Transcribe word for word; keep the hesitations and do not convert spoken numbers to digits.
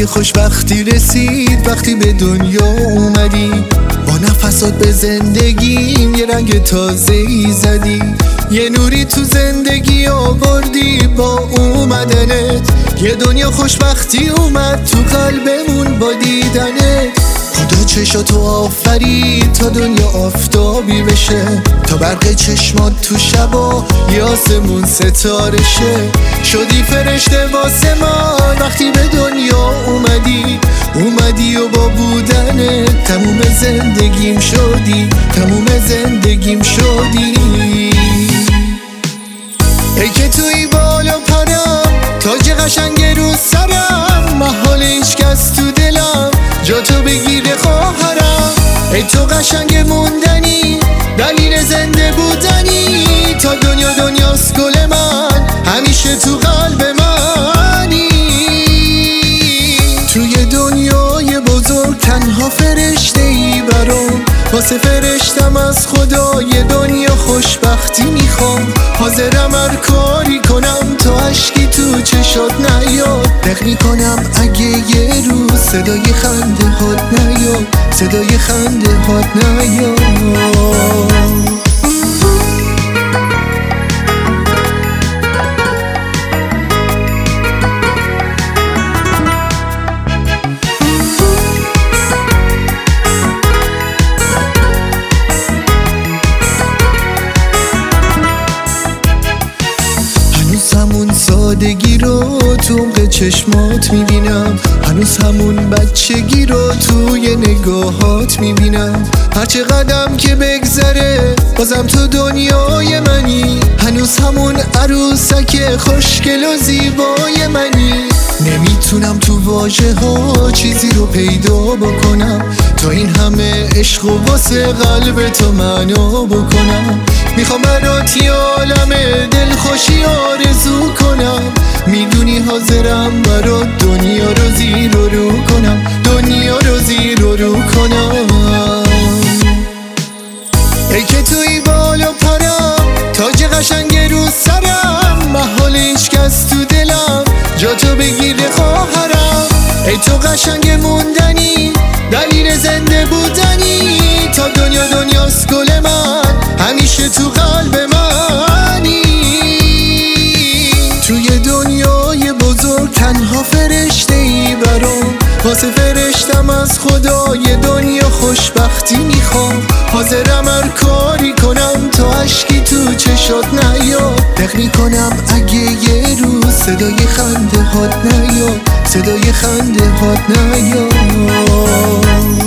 وقتی خوشبختی رسید، وقتی به دنیا اومدی، با نفسات به زندگیم یه رنگ تازه‌ای زدی، یه نوری تو زندگی آوردی با اومدنت، یه دنیا خوشبختی اومد تو قلبمون با دیدنت. خدا چشاتو آفرید تا دنیا آفتابی بشه، تا برق چشمات تو شبا یه آسمون ستاره شه. شدی فرشته واسه من وقتی به دنیا اومدی، اومدی و با بودنت تموم زندگیم شدی، تموم زندگیم شدی. ای که توی بالا پرم، تاج قشنگ رو سرم، محال هیچ کس تو دلم جا تو بگیره خواهرم. ای تو قشنگ موندنی، دلیل زنده بودنی، تا دنیا دنیاست گل من، همیشه تو قلب منی. توی دنیای بزرگ تنها فرشته ای برام، واسه فرشتم از خدای دنیا خوشبختی میخوام. حاضرم هر کاری کنم تا اشکی تو چشات نیاد، دق میکنم اگه یه روز صدای خنده هات نیاد، صدای خنده هات نیاد. همون سادگی رو تو عمق چشمات میبینم، هنوز همون بچگی رو توی نگاهات میبینم. هرچه قدم که بگذره بازم تو دنیای منی، هنوز همون عروسک خوشگل و زیبای منی. نمیتونم تو واژه ها چیزی رو پیدا بکنم تا این همه عشق و واسه قلب تو معنا بکنم. میخوام برات یه عالم دلخوشی آرزو کنم، میدونی حاضرم برات دنیا رو زیر و رو کنم، دنیا رو زیر و رو کنم. ای که توی بالا پرم، تاج قشنگ رو سرم، محال هیچ کس تو دلم جا تو بگیره خواهرم. ای تو قشنگ موندنی، دلیل زنده بودنی، تا دنیا دنیاست گل من، همیشه تو قلب منی. توی دنیای بزرگ تنها فرشته ای برام، واسه فرشتم از خدای دنیا خوشبختی میخوام. حاضرم هر کاری کنم تا اشکی تو چشات نیاد، دق میکنم اگه یه روز صدای خنده هات نیاد، صدای خنده هات نیاد.